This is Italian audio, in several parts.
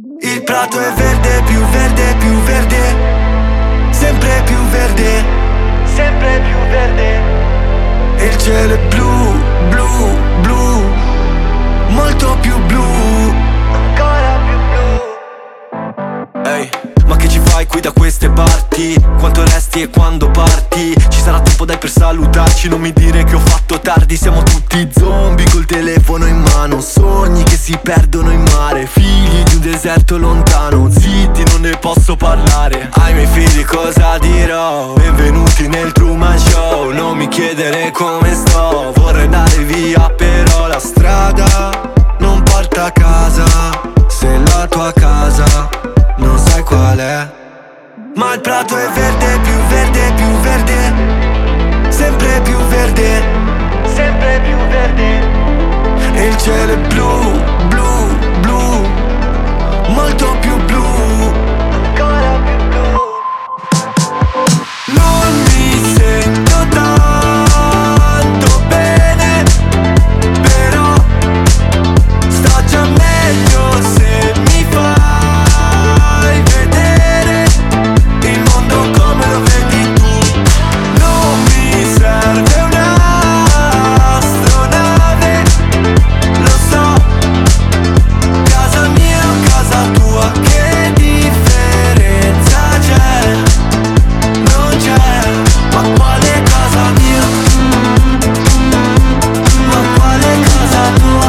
Il prato è verde, più verde, più verde, sempre più verde, sempre più verde. E il cielo è blu, blu, blu, molto più blu, ancora più blu. Ehi, ma che ci fai qui da queste parti? Quanto resti e quando parti? Ci sarà tempo dai per salutarci, non mi dire che ho fatto tardi. Siamo tutti zombie col telefono in mano, sogni che si perdono in mare, figli di un deserto lontano, zitti non ne posso parlare. Ai miei figli cosa dirò? Benvenuti nel Truman Show. Non mi chiedere come sto, vorrei andare via però la strada non porta a casa. Se la tua casa non sai qual è. Ma il prato è verde, più verde, più verde, sempre più verde, sempre più verde. E il cielo è blu, blu, blu, molto più blu, ancora più blu. Non mi sento tanto bene, però sto già meglio se mi fai vedere il mondo come lo vedi tu. Non mi serve un'astronave, lo so, casa mia o casa tua, che differenza c'è? Non c'è, ma quale casa mia? Ma quale casa tua?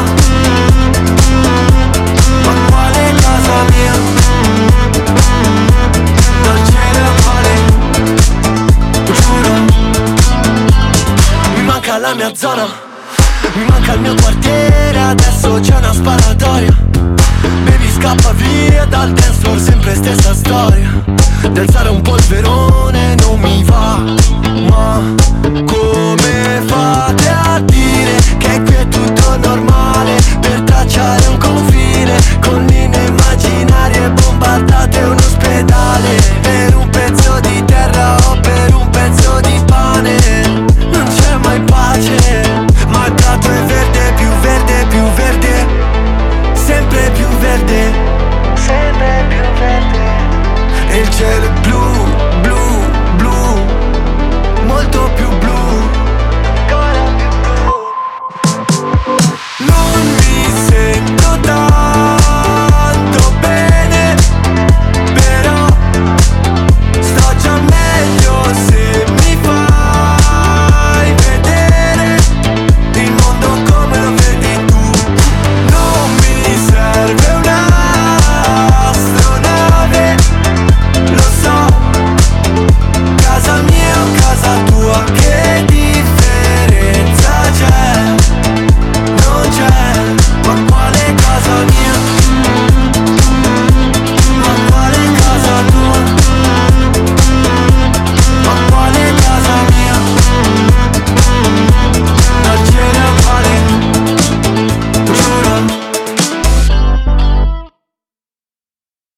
Ma quale casa mia? Dal cielo al mare, giuro. Mi manca la mia zona, mi manca il mio quartiere, adesso c'è una sparatoria. Baby scappa via dal dance floor, sempre stessa storia. Di alzare un polverone non mi va, ma come fate a dire che qui è tutto normale? Per tracciare un confine con linee immaginarie, bombardate un ospedale per un pezzo di terra o per un pezzo di pane. Non c'è mai pace, ma il prato è verde, più verde, più verde, sempre più verde, sempre più verde. E il cielo è blu,